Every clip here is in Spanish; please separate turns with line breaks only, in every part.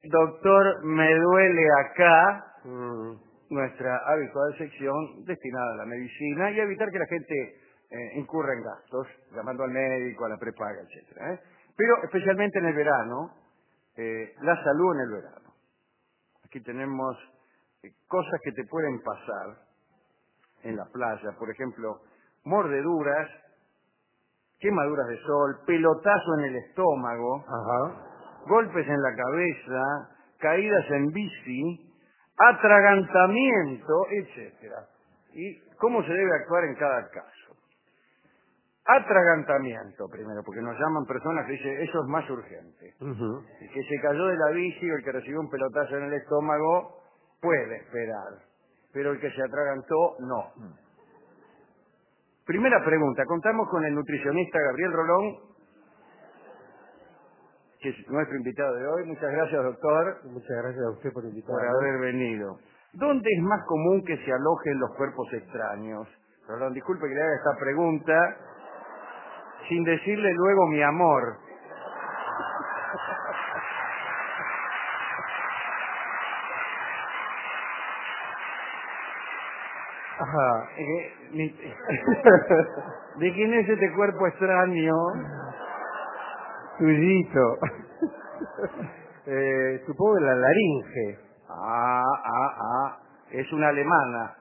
doctor, me duele acá, nuestra habitual sección destinada a la medicina y a evitar que la gente incurra en gastos, llamando al médico, a la prepaga, etcétera. Pero especialmente en el verano, la salud en el verano. Aquí tenemos cosas que te pueden pasar en la playa, por ejemplo, mordeduras, quemaduras de sol, pelotazo en el estómago, golpes en la cabeza, caídas en bici, atragantamiento, etcétera. ¿Y cómo se debe actuar en cada caso? Atragantamiento, primero, porque nos llaman personas que dicen, eso es más urgente. El que se cayó de la bici o el que recibió un pelotazo en el estómago puede esperar, pero el que se atragantó, no. Primera pregunta, contamos con el nutricionista Gabriel Rolón, que es nuestro invitado de hoy. Muchas gracias, doctor.
Muchas gracias a usted por invitarme.
Por haber venido. ¿Dónde es más común que se alojen los cuerpos extraños? Rolón, disculpe que le haga esta pregunta sin decirle luego mi amor. ¿De quién es este cuerpo extraño?
Tuyito. Supongo de la laringe.
Es una alemana.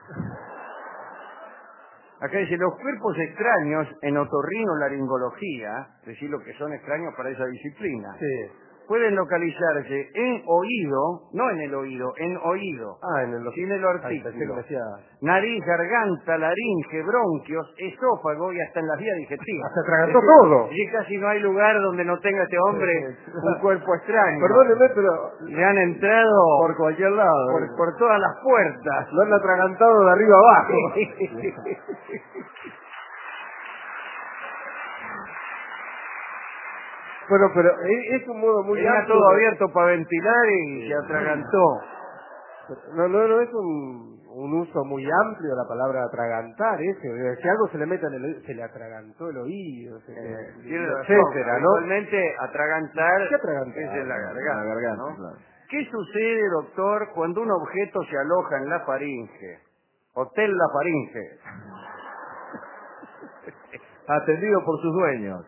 Acá dice, los cuerpos extraños en otorrinolaringología, es decir, lo que son extraños para esa disciplina, pueden localizarse en oído, no en el oído, en oído, sin el artículo, nariz, garganta, laringe, bronquios, esófago y hasta en las vías digestivas.
Se atragantó todo.
Y casi no hay lugar donde no tenga este hombre un cuerpo extraño.
Perdóneme, pero
le han entrado
por cualquier lado.
Por todas las puertas.
Lo han atragantado de arriba abajo. Bueno, pero es un modo muy
Tenía
amplio.
todo abierto para ventilar y se atragantó.
No es un uso muy amplio la palabra atragantar, si algo se le mete en el oído, se le atragantó el oído, etcétera, ¿no?
Igualmente atragantar
¿Qué atragantar?
es en la garganta, ¿no?
Claro.
¿Qué sucede, doctor, cuando un objeto se aloja en la faringe? Hotel La Faringe.
Atendido por sus dueños.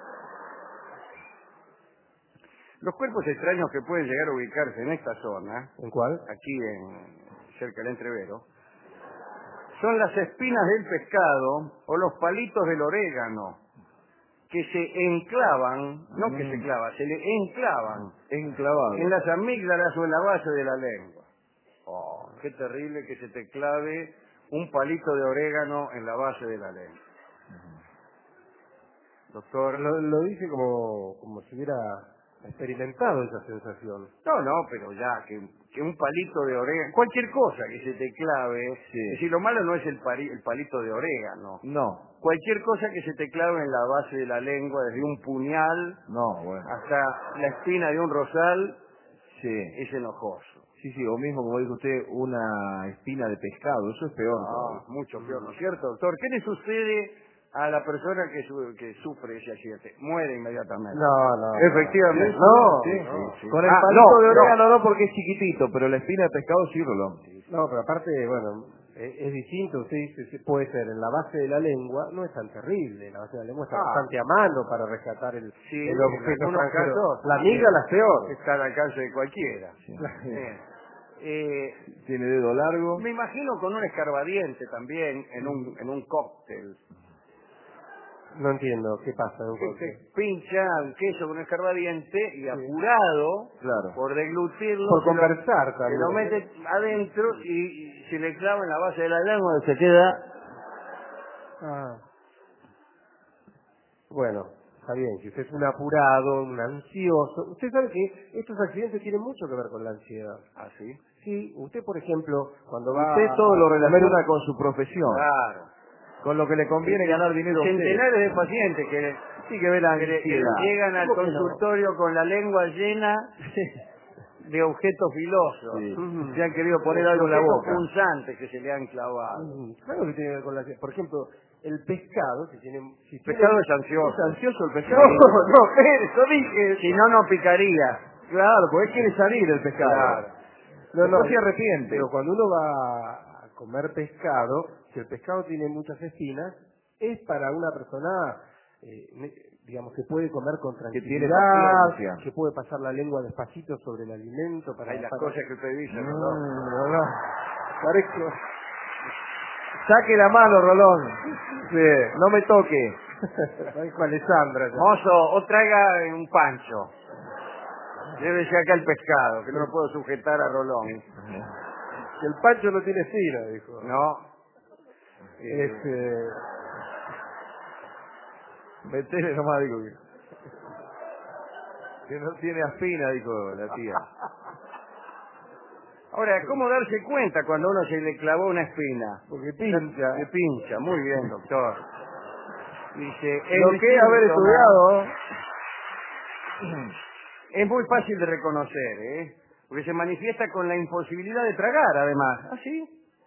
Los cuerpos extraños que pueden llegar a ubicarse en esta zona,
¿En cuál?
aquí cerca del entrevero, son las espinas del pescado o los palitos del orégano que se enclavan, no que se clavan, se le enclavan en las amígdalas o en la base de la lengua. Oh, qué terrible que se te clave un palito de orégano en la base de la lengua. Doctor,
Lo dice como si hubiera experimentado esa sensación.
No, pero ya, que un palito de orégano, cualquier cosa que se te clave, es decir, lo malo no es el palito de orégano.
No.
Cualquier cosa que se te clave en la base de la lengua, desde un puñal hasta la espina de un rosal, es enojoso.
Sí, o mismo, como dijo usted, una espina de pescado, eso es peor.
Mucho peor, ¿no es cierto, doctor? ¿Qué le sucede a la persona que sufre ese accidente? Muere inmediatamente.
No.
Efectivamente.
Sí. Con el palito de orégano no, porque es chiquitito, pero la espina de pescado sí, Rolón. No, pero aparte, bueno, es distinto. Usted dice, puede ser en la base de la lengua, no es tan terrible. La base de la lengua está bastante a mano para rescatar el objeto extranjero. La amígdala es peor.
Está al alcance de cualquiera.
Tiene dedo largo.
Me imagino con un escarbadiente también en un cóctel.
No entiendo, ¿qué pasa?
Que pincha un queso con un escarbadiente y apurado por deglutirlo.
Por conversar
se lo
también.
mete adentro y se le clava en la base de la lengua y se queda.
Bueno, está bien, si usted es un apurado, un ansioso. Usted sabe que estos accidentes tienen mucho que ver con la ansiedad.
¿Ah, sí?
Sí, usted, por ejemplo, cuando va
Usted todo lo relaciona
con su profesión.
Claro.
Con lo que le conviene ganar dinero a usted.
Centenares de pacientes que
ve la
que
ansiedad.
llegan al consultorio con la lengua llena de objetos filosos.
Se han querido poner algo en la boca.
Punzantes que se le han clavado.
Claro que tiene que ver con la ansiedad. Por ejemplo, el pescado,
El pescado es ansioso.
¿Es ansioso el pescado?
No, eso dije. Si no, no picaría.
Claro, porque quiere salir el pescado. Claro. No se arrepiente. Pero cuando uno va a comer pescado, si el pescado tiene muchas espinas, es para una persona, digamos, que puede comer con tranquilidad, que puede pasar la lengua despacito sobre el alimento.
Hay las cosas que usted dice, ¿no?
No. Parezco... Saque la mano, Rolón. Sí. No me toque. Parezco Alessandra.
Mozo, o traiga un pancho. Llévese acá el pescado, que no lo puedo sujetar a Rolón.
El pancho no tiene espina, dijo.
No.
Metele nomás, digo. Que no tiene espina, dijo la tía.
Ahora, ¿cómo darse cuenta cuando uno se le clavó una espina?
Porque pincha.
Se pincha, muy bien, doctor. Dice,
lo que haber estudiado.
Es muy fácil de reconocer, porque se manifiesta con la imposibilidad de tragar, además. ¿Ah, sí?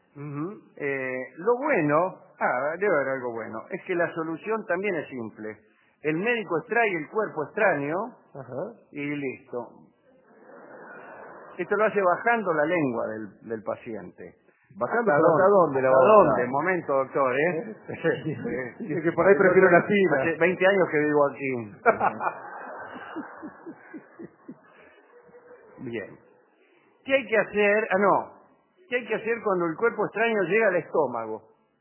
Lo bueno, debe haber algo bueno, es que la solución también es simple. El médico extrae el cuerpo extraño y listo. Esto lo hace bajando la lengua del paciente.
¿Bajando hasta dónde?
¿Hasta dónde? Momento, doctor,
Dice que por ahí prefiero la espina.
Hace 20 años que vivo aquí. Bien. ¿Qué hay que hacer? ¿Qué hay que hacer cuando el cuerpo extraño llega al estómago?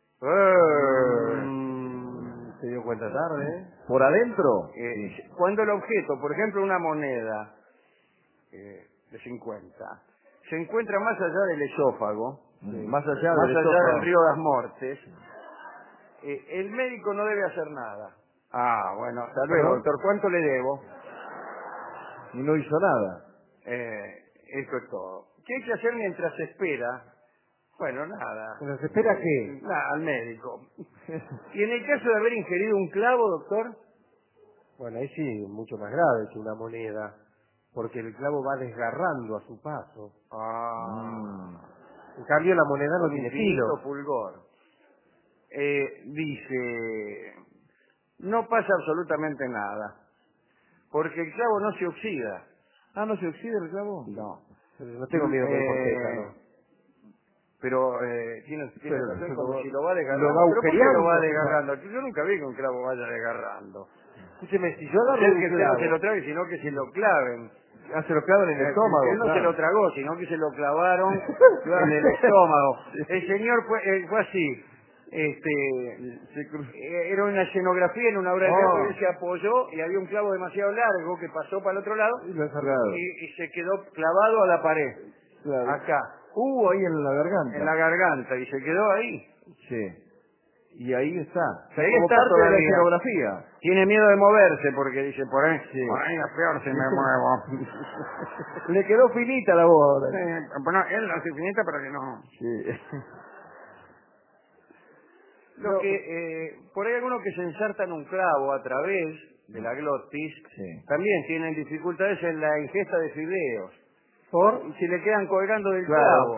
Se dio cuenta tarde, ¿Por adentro?
Cuando el objeto, por ejemplo una moneda de 50, se encuentra más allá del esófago,
más allá
del río de las Mortes, el médico no debe hacer nada. Bueno, hasta luego, doctor. ¿Cuánto le debo?
Y no hizo nada.
Esto es todo. ¿Qué hay que hacer mientras se espera? Bueno, nada.
¿Pero se espera qué?
Nada, al médico. ¿Y en el caso de haber ingerido un clavo, doctor?
Bueno, ahí sí, mucho más grave que una moneda, porque el clavo va desgarrando a su paso. En cambio, la moneda no tiene filo.
Pulgor. Dice, no pasa absolutamente nada, porque el clavo no se oxida.
¿No se oxida el clavo?
No.
No tengo miedo que por tétano.
Pero tiene razón, como si lo va desgarrando.
Lo va agujereando.
¿Pero por qué lo va desgarrando? Yo nunca vi que un clavo vaya desgarrando.
Escúcheme, si yo agarro un clavo...
no se lo trague, sino que se lo claven.
Se lo clavan en el estómago.
Él no se lo tragó, sino que se lo clavaron en el estómago. El señor fue así. Era una escenografía en una obra de teatro, él se apoyó y había un clavo demasiado largo que pasó para el otro lado y se quedó clavado a la pared.
Claro.
Acá.
Ahí en la garganta.
En la garganta, y se quedó ahí.
Sí. Y ahí está.
Ahí está
parte
todavía.
de la escenografía.
Tiene miedo de moverse porque dice, por ahí es peor si me muevo.
Le quedó finita la voz.
Bueno, él la hace finita para que no.
Sí.
Por ahí algunos que se ensartan un clavo a través de la glotis, también tienen dificultades en la ingesta de fideos. Si le quedan colgando del clavo.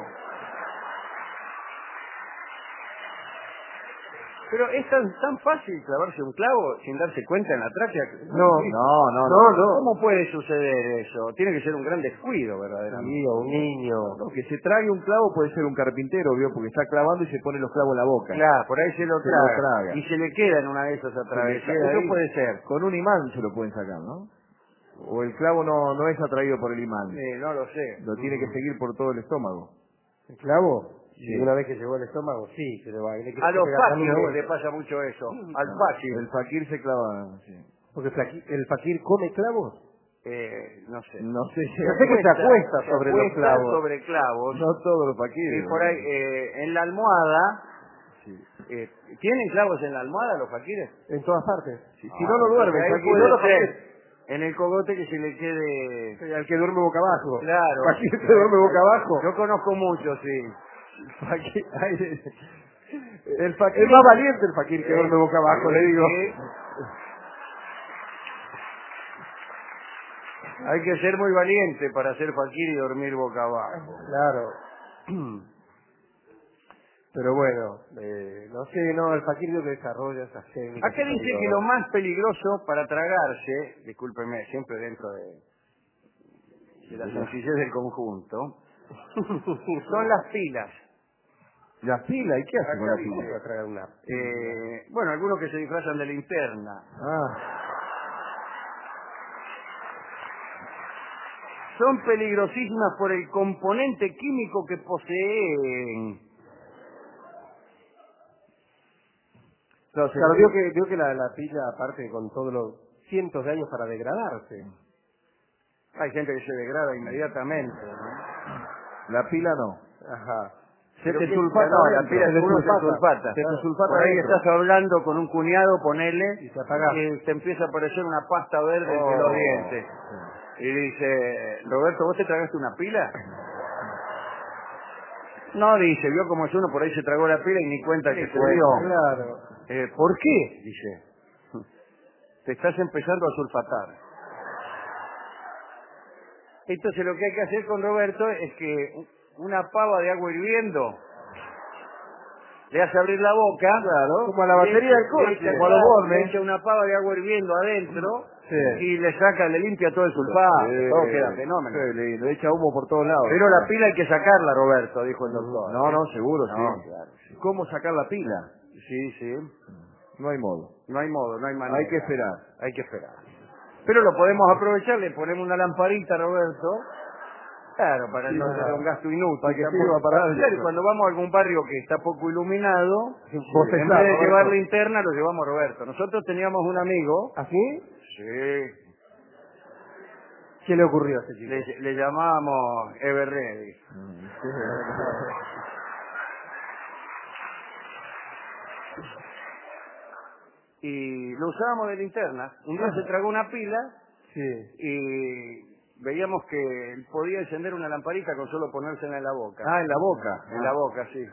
Pero es tan fácil clavarse un clavo sin darse cuenta en la tráquea.
No.
¿Cómo puede suceder eso? Tiene que ser un gran descuido, verdaderamente.
Sí, o un niño. No, que se trague un clavo puede ser un carpintero, ¿vio? Porque está clavando y se pone los clavos en la boca.
Claro, por ahí se lo traga. Y se le queda en una de esas atravesas. Eso puede ser.
Con un imán se lo pueden sacar, ¿no? O el clavo no es atraído por el imán.
No lo sé.
Lo tiene que seguir por todo el estómago.
¿El clavo?
Sí.
Una vez que llegó al estómago, sí, se le va.
A los faquiros le pasa mucho eso.
Al fakir.
El fakir se clava, sí.
Porque el fakir come clavos.
No sé.
No sé que se acuesta sobre los clavos.
Sobre clavos.
No todos los fakires.
Y por ahí, en la almohada...
Sí. ¿Tienen clavos en la almohada los fakires?
En todas partes.
Si no duerme. En el cogote que se le quede...
Al que duerme boca abajo.
Claro.
¿Fakir que duerme boca abajo?
Yo conozco muchos, sí.
El fakir es más valiente el fakir que duerme boca abajo, le digo.
Hay que ser muy valiente para ser fakir y dormir boca abajo.
Claro. Pero bueno, no sé, el fakir lo que desarrolla esas técnicas.
Acá dice que lo más peligroso para tragarse, discúlpeme, siempre dentro de de la sencillez del conjunto, son las pilas.
¿Las pilas? ¿Y qué hacen con las pilas?
Bueno, algunos que se disfrazan de linterna. Son peligrosísimas por el componente químico que poseen.
Claro, vio que la pila, aparte, con todos los cientos de años para degradarse.
Hay gente que se degrada inmediatamente, ¿no?
La pila no.
Ajá.
Se te sulfata.
No, la pila se sulfata.
Se te sulfata.
Por ahí estás hablando con un cuñado, ponele,
y se apaga.
Y te empieza a aparecer una pasta verde entre los dientes. Y dice, Roberto, ¿vos te tragaste una pila? No, dice, vio como es uno, por ahí se tragó la pila y ni cuenta que se dio.
Claro.
¿Por qué? Dice, te estás empezando a sulfatar. Entonces lo que hay que hacer con Roberto es que una pava de agua hirviendo le hace abrir la boca,
claro, como a la batería del coche, como a los bordes.
Le echa una pava de agua hirviendo adentro, y le limpia todo el sulfato, todo queda fenómeno.
Le echa humo por todos lados.
Pero la pila hay que sacarla, Roberto, dijo el doctor.
No, seguro,
no,
sí.
Claro.
¿Cómo sacar la pila?
Sí.
No hay modo.
No hay manera.
Hay que esperar.
Pero lo podemos aprovechar, le ponemos una lamparita, Roberto. Claro, para no hacer un gasto inútil.
Para que sirva para
claro, cuando vamos a algún barrio que está poco iluminado, en vez de
Roberto,
llevar linterna, lo llevamos a Roberto. Nosotros teníamos un amigo.
¿Así?
Sí.
¿Qué le ocurrió a ese chico?
Le llamábamos Everready. Y lo usábamos de linterna. Un día se tragó una pila y veíamos que él podía encender una lamparita con solo ponérsela en la boca.
En la boca.
En la boca, sí.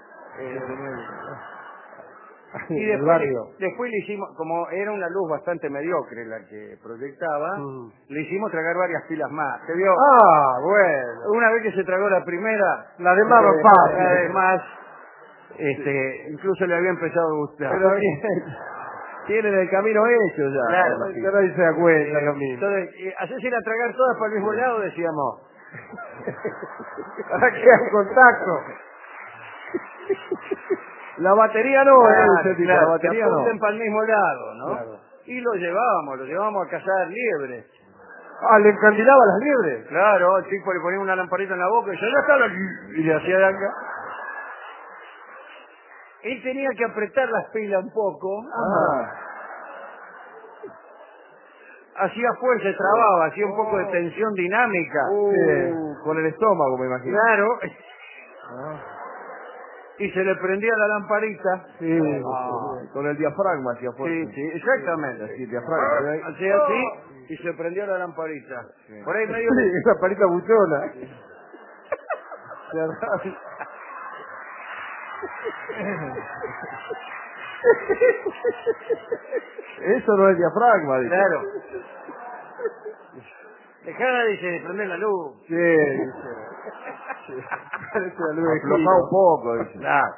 Y después le hicimos, como era una luz bastante mediocre la que proyectaba, le hicimos tragar varias pilas más. ¿Se vio?
Bueno.
Una vez que se tragó la primera,
la demás no pasa.
Además, incluso le había empezado a gustar.
Pero tienen el camino hecho ya.
Claro,
ya nadie se da cuenta lo mismo.
Entonces, hacerse ir a tragar todas para el mismo lado, decíamos.
Para que hay contacto. La batería no,
la
batería no.
apunten para el mismo lado, ¿no?
Claro.
Y lo llevábamos a cazar liebres.
¿Le encandilaba las liebres?
Claro, el chico le ponía una lamparita en la boca y ya está y le hacía de acá. Él tenía que apretar las pilas un poco. Hacía fuerza, trababa, hacía un poco de tensión dinámica.
Con el estómago, me imagino.
Claro. Y se le prendía la lamparita.
Con el diafragma hacía fuerza.
Sí, exactamente.
Así, el diafragma.
Hacía así y se prendió la lamparita. Por ahí medio...
esa lamparita buchona. Eso no es diafragma, dice.
Claro. Dejada, dice, de prender la luz.
Sí, dice. Parece la luz. Aflojá un poco, dice.
Claro.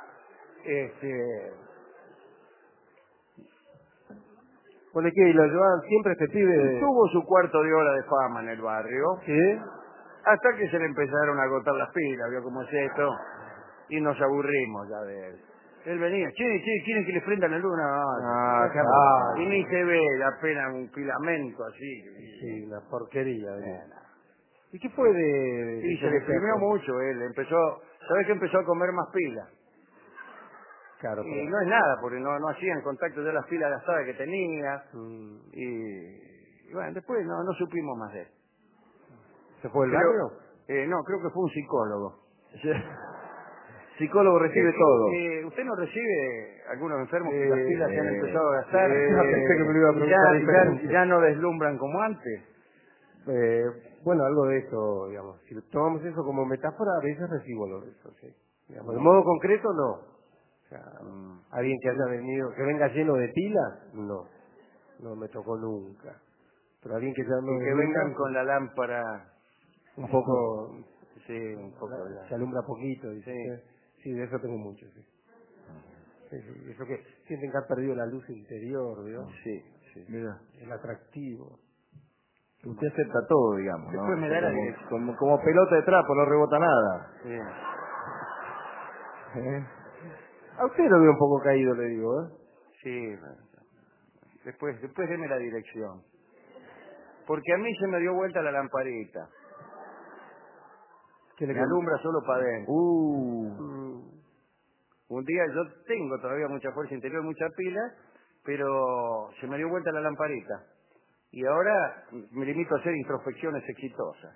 Bueno, ¿qué? ¿Y lo llevaban siempre este pibe?
Tuvo su cuarto de hora de fama en el barrio.
¿Sí?
Hasta que se le empezaron a agotar las pilas, vio cómo es esto. Y nos aburrimos ya de él. Él venía, ¿quieren que les prenda la luz? Y ni se ve, apenas un filamento así.
Sí, una porquería. ¿Y qué fue
Y se le deprimió mucho él. ¿Sabes que empezó a comer más pilas?
Claro.
Y no es nada, porque no hacían contacto de las pilas gastadas que tenía. Y bueno, después no supimos más de él.
¿Se fue del barrio?
No, creo que fue un psicólogo.
Psicólogo recibe todo.
¿Usted no recibe algunos enfermos que las pilas se han empezado a gastar?
Pensé que me lo iba a preguntar
ya no deslumbran como antes.
Bueno, algo de eso, digamos. Si tomamos eso como metáfora, a veces recibo lo de eso, sí. Digamos, de modo concreto, no. O sea, alguien que haya venido, que venga lleno de pilas, no me tocó nunca. Pero alguien que
que vengan con la lámpara
un poco,
un poco
se alumbra poquito, dice. Sí, de eso tengo mucho, sí. Eso que sienten que han perdido la luz interior, ¿vio?
Sí.
Mira. El atractivo. Usted acepta todo, digamos,
Después me da la dirección.
Como pelota de trapo, no rebota nada.
Sí.
A usted lo veo un poco caído, le digo, ¿eh?
Sí, después deme la dirección. Porque a mí se me dio vuelta la lamparita. Me alumbra solo para adentro. Un día yo tengo todavía mucha fuerza interior, mucha pila, pero se me dio vuelta la lamparita. Y ahora me limito a hacer introspecciones exitosas.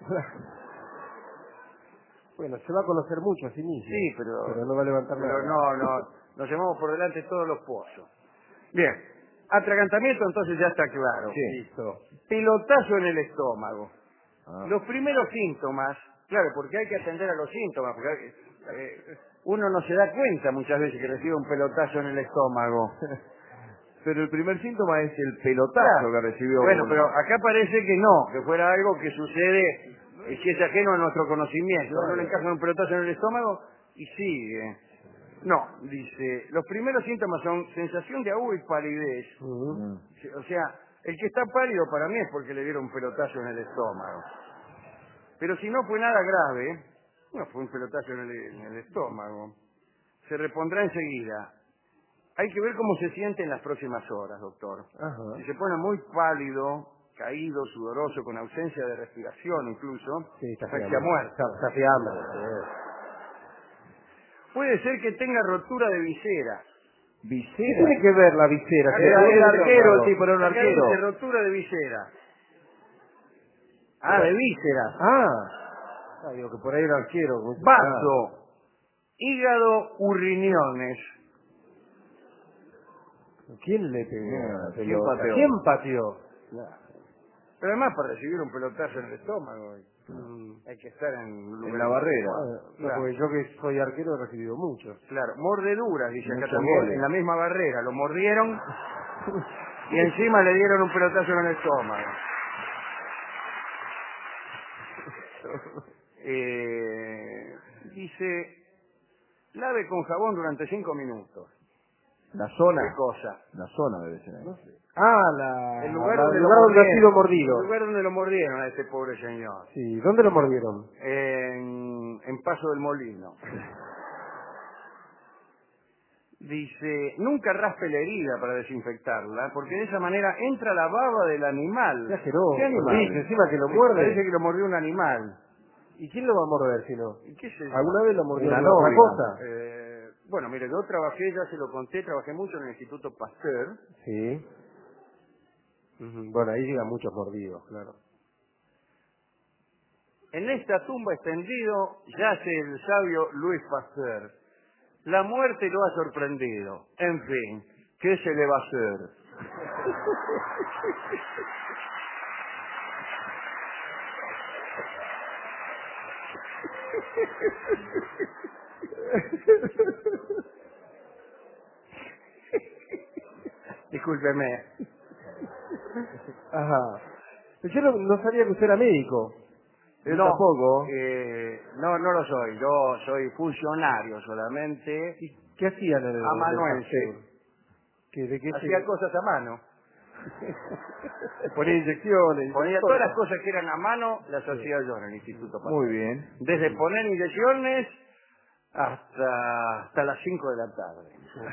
Bueno, se va a conocer mucho a sí mismo.
Sí, pero
no va a levantar nada.
no, nos llevamos por delante todos los pozos. Bien, atragantamiento entonces ya está claro.
Sí.
Listo. Pelotazo en el estómago. Los primeros síntomas, claro, porque hay que atender a los síntomas, porque uno no se da cuenta muchas veces que recibe un pelotazo en el estómago.
Pero el primer síntoma es el pelotazo que recibió.
Bueno, pero acá parece que no, que fuera algo que sucede si es ajeno a nuestro conocimiento.
Claro.
Uno le encaja un pelotazo en el estómago y sigue. No, dice, los primeros síntomas son sensación de ahogo y palidez. O sea, el que está pálido para mí es porque le dieron un pelotazo en el estómago. Pero si no fue nada grave, no fue un pelotazo en el estómago, se repondrá enseguida. Hay que ver cómo se siente en las próximas horas, doctor.
Ajá.
Si se pone muy pálido, caído, sudoroso, con ausencia de respiración incluso,
Sí, está
muerto.
Está fiambre.
Puede ser que tenga rotura de visera.
¿Visera? ¿Qué tiene que ver la visera?
Era
el arquero, sí, pero un
Acá
arquero.
dice rotura de visera. De vísceras.
Digo que por ahí el arquero.
Vaso, hígado u riñones.
¿Quién le pegó?
¿Quién pateó?
pateó?
Pero además para recibir un pelotazo en el estómago hay que estar en
la barrera.
Claro.
Porque yo que soy arquero he recibido muchos.
Claro, mordeduras, dice acá
Muchos
también,
goles.
en la misma barrera. Lo mordieron y encima le dieron un pelotazo en el estómago. Dice, lave con jabón durante 5 minutos.
La zona.
¿Qué cosa?
La zona debe ser ahí.
No sé.
El
lugar
donde ha sido mordido.
El lugar donde lo mordieron a este pobre señor.
Sí, ¿dónde lo mordieron?
En Paso del Molino. Dice, nunca raspe la herida para desinfectarla, porque de esa manera entra la baba del animal.
¿Qué animal? Dice, encima que lo muerde.
Parece que lo mordió un animal.
¿Y quién lo va a morder si no?
¿Y qué sé yo?
¿Alguna vez lo mordió
Una
otra cosa?
Bueno, mire, yo trabajé, ya se lo conté, trabajé mucho en el Instituto Pasteur.
Sí. Bueno, ahí llegan muchos mordidos, claro.
En esta tumba extendido yace el sabio Luis Pasteur. La muerte lo ha sorprendido. En fin, ¿qué se le va a hacer? Discúlpeme.
Ajá. Yo no sabía que usted era médico.
No,
tampoco.
no lo soy. Yo soy funcionario solamente.
¿Y qué hacían en el
amanuense?
¿De qué
Hacía cosas a mano.
Ponía inyecciones.
Ponía todas las cosas que eran a mano, las hacía yo en el Instituto Pasteur.
Muy bien.
Desde poner inyecciones hasta las 5 de la tarde.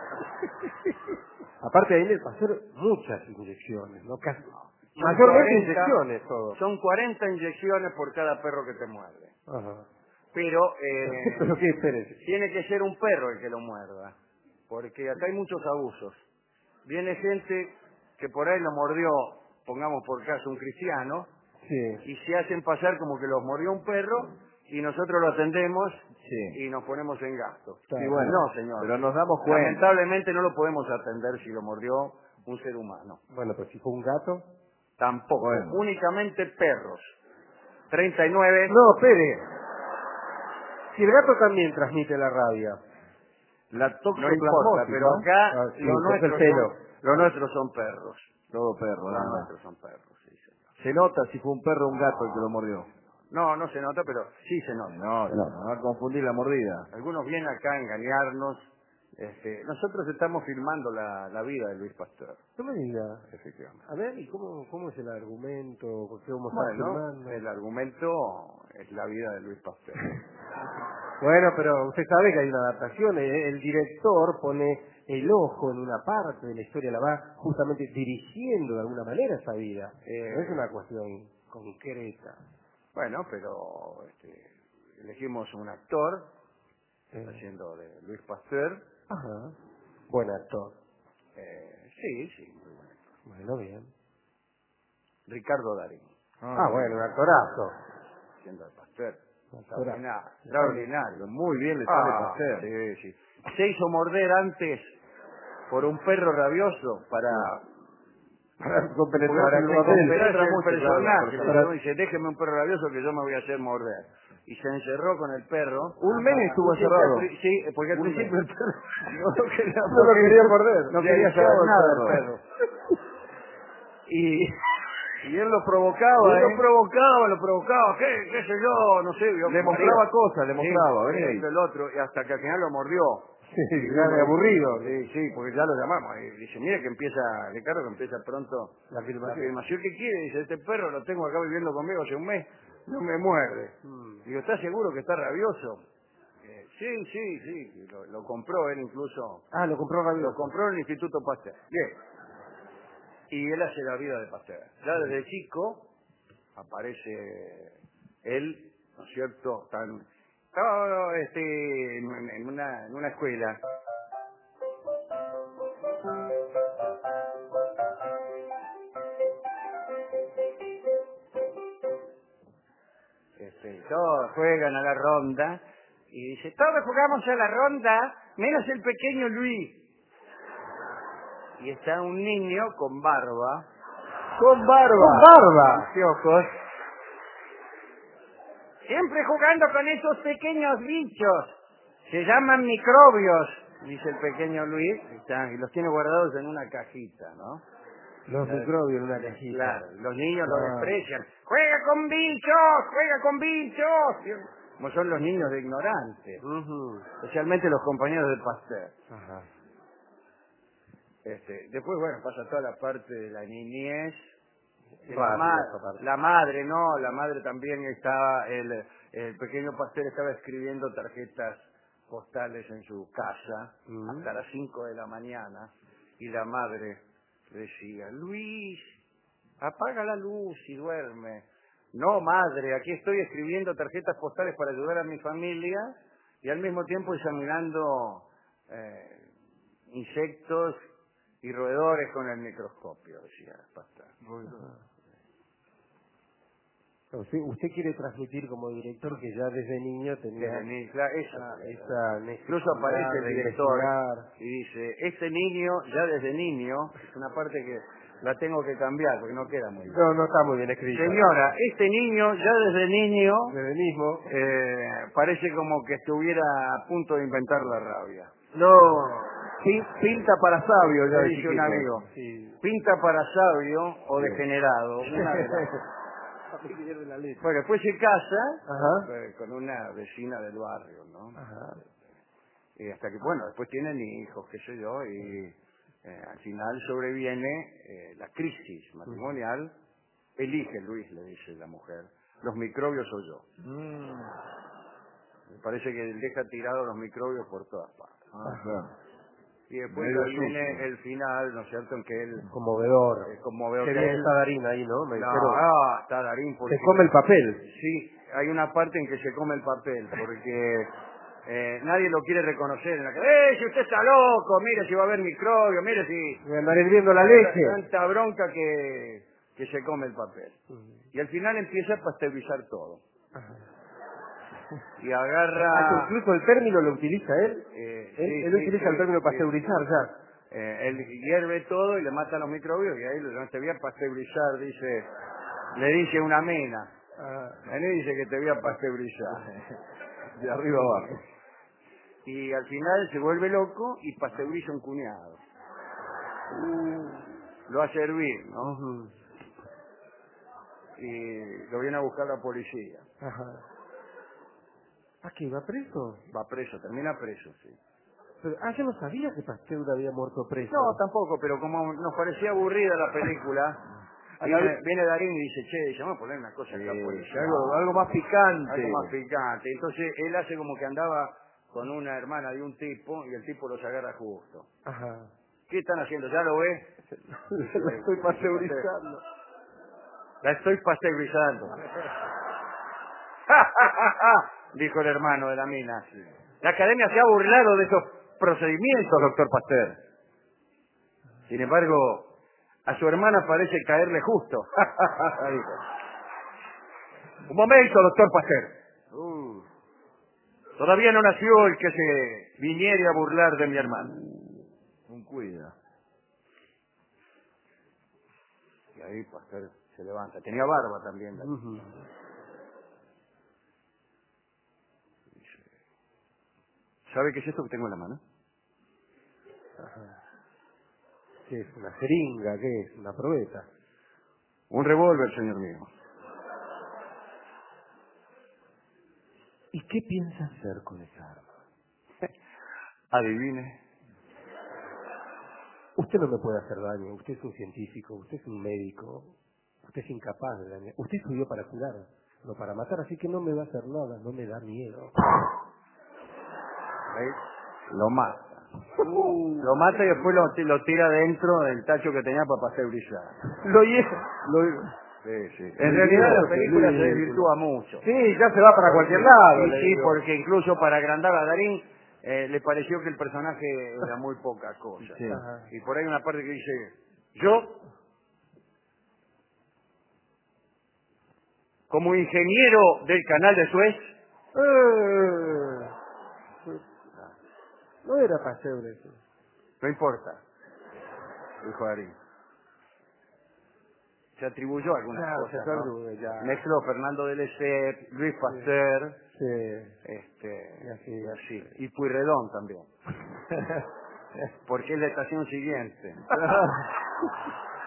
Aparte ahí en el Pasteur muchas inyecciones, ¿no? Casi.
Son
Mayormente
40
inyecciones todo.
Son 40 inyecciones por cada perro que te muerde.
Ajá.
Pero,
¿Pero qué? Espérese.
tiene que ser un perro el que lo muerda. Porque acá hay muchos abusos. Viene gente que por ahí lo mordió, pongamos por caso un cristiano,
Sí.
y se hacen pasar como que los mordió un perro, y nosotros lo atendemos
Sí.
y nos ponemos en gasto.
Claro.
Sí, bueno, no, señor.
Pero nos damos cuenta.
Lamentablemente no lo podemos atender si lo mordió un ser humano.
Bueno, pues si fue un gato.
Tampoco.
Bueno.
Únicamente perros. 39.
No, espere. Si el gato también transmite la rabia.
No importa, pero acá
sí,
los nuestros son perros.
Todo perro,
Los
nada.
nuestros son perros, sí, señor.
Se nota si fue un perro o un gato el que lo mordió.
No se nota, pero sí se nota.
No va a confundir la mordida.
Algunos vienen acá a engañarnos Nosotros estamos filmando la vida de Luis Pasteur.
No me diga.
Efectivamente.
A ver, ¿y cómo es el argumento? ¿Cómo está
Bueno,
filmando?
el argumento es la vida de Luis Pasteur.
Bueno, pero usted sabe que hay una adaptación. El director pone el ojo en una parte de la historia, la va justamente dirigiendo de alguna manera esa vida. No es una cuestión concreta.
Bueno, pero elegimos un actor haciendo de Luis Pasteur.
Ajá. Buen actor.
Sí, muy buen actor.
Bueno, bien.
Ricardo Darín.
Bueno, un actorazo.
Haciendo de Pasteur.
Extraordinario.
Muy bien le sale Pasteur. Sí. Se hizo morder antes por un perro rabioso para
compenetrar el
personaje. Pero dice, déjeme un perro rabioso que yo me voy a hacer morder. Y se encerró con el perro.
Un mes estuvo encerrado.
Sí, porque al principio el perro
no lo quería morder.
No quería saber nada del perro.
Y él lo provocaba,
lo provocaba, qué sé yo, no sé.
Le mostraba cosas,
el otro, y hasta que al final lo mordió.
Sí, grave, aburrido.
Sí, porque ya lo llamamos. Y dice, mire que empieza, Ricardo, que empieza pronto
la
filmación. ¿Qué quiere? Dice, este perro lo tengo acá viviendo conmigo hace un mes, no me muerde. Digo, ¿estás seguro que está rabioso? Sí, lo compró él incluso.
Lo compró rabioso.
Lo compró en el Instituto Pasteur. Bien. Y él hace la vida de Pasteur. Ya desde chico aparece él, ¿no es cierto? Estaba en una escuela. Todos juegan a la ronda y dice, todos jugamos a la ronda, menos el pequeño Luis. Y está un niño con barba.
¡Con barba!
Anteojos. Siempre jugando con esos pequeños bichos. Se llaman microbios, dice el pequeño Luis. Y los tiene guardados en una cajita, ¿no?
Los microbios en una cajita.
Claro, los niños lo desprecian. ¡Juega con bichos! Como son los niños de ignorantes. Especialmente los compañeros de Pasteur.
Ajá.
Después, bueno, pasa toda la parte de la niñez.
La
madre, ¿no? La madre también estaba, el pequeño Pasteur estaba escribiendo tarjetas postales en su casa hasta las 5 de la mañana y la madre decía, Luis, apaga la luz y duerme. No, madre, aquí estoy escribiendo tarjetas postales para ayudar a mi familia y al mismo tiempo examinando insectos y roedores con el microscopio, decía Pasteur.
Usted quiere transmitir como director que ya desde niño tenía esa necesidad.
Incluso aparece el director y dice, este niño, ya desde niño, es una parte que la tengo que cambiar porque no queda muy bien.
No está muy bien escrito.
Señora, este niño, ya desde niño,
mismo,
parece como que estuviera a punto de inventar la rabia.
No, pinta para sabio, ya
dice un amigo.
Sí.
Pinta para sabio o degenerado, una de las... Bueno, después se casa con una vecina del barrio, ¿no? Y hasta que, bueno, después tienen hijos, qué sé yo, y al final sobreviene la crisis matrimonial. Elige, Luis, le dice la mujer, los microbios soy yo. Me parece que deja tirados los microbios por todas partes. Y después viene el final, ¿no es cierto?, en que él...
Conmovedor.
Que
bien está Darín ahí, ¿no?
Está Darín porque...
Se come el papel.
Sí, hay una parte en que se come el papel, porque nadie lo quiere reconocer en la calle. Si usted está loco, mire si va a haber microbio, mire si...
Me andaré hirviendo la leche.
Tanta bronca que se come el papel. Y al final empieza a pasteurizar todo. Y agarra...
Incluso el término lo utiliza él. Él utiliza el término pasteurizar ya.
Él hierve todo y le mata los microbios y ahí no te voy a pasteurizar, dice, le dice una mena. Vení, dice que te voy a pasteurizar.
De arriba abajo.
Y al final se vuelve loco y pasteuriza un cuñado. Lo hace hervir, ¿no? Y lo viene a buscar la policía.
¿Qué? ¿Va preso?
Va preso, termina preso, sí.
Pero, yo no sabía que Pasteur había muerto preso.
No, tampoco, pero como nos parecía aburrida la película, viene Darín y dice, che, vamos a poner una cosa acá, pues,
algo más picante.
Algo más picante. Entonces él hace como que andaba con una hermana de un tipo y el tipo los agarra justo.
Ajá.
¿Qué están haciendo? ¿Ya lo ves?
La estoy pasteurizando.
La estoy pasteurizando. Dijo el hermano de la mina. La academia se ha burlado de esos procedimientos, doctor Pasteur. Sin embargo, a su hermana parece caerle justo. Un momento, doctor Pasteur. Todavía no nació el que se viniera a burlar de mi hermana.
Un cuida.
Y ahí Pasteur se levanta. Tenía barba también. ¿Sabe qué es esto que tengo en la mano?
Ajá. ¿Qué es? ¿Una jeringa? ¿Qué es? ¿Una probeta?
Un revólver, señor mío.
¿Y qué piensa hacer con esa arma?
Adivine.
Usted no me puede hacer daño. Usted es un científico, usted es un médico. Usted es incapaz de dañar. Usted estudió para curar, no para matar, así que no me va a hacer nada, no me da miedo.
Lo mata. Lo mata y después lo tira dentro del tacho que tenía para pasteurizar.
Lo lleva.
Sí. En realidad la película se desvirtúa mucho.
Sí, ya se va para cualquier lado.
Sí, porque incluso para agrandar a Darín le pareció que el personaje era muy poca cosa.
Sí.
Y por ahí una parte que dice, yo, como ingeniero del canal de Suez,
no era Pasteur eso.
no importa, dijo Darín. Se atribuyó algunas cosas, ¿no? Mezcló Fernando de Lesseps, Luis Pasteur, y así. Y Pueyrredón también. Porque es la estación siguiente.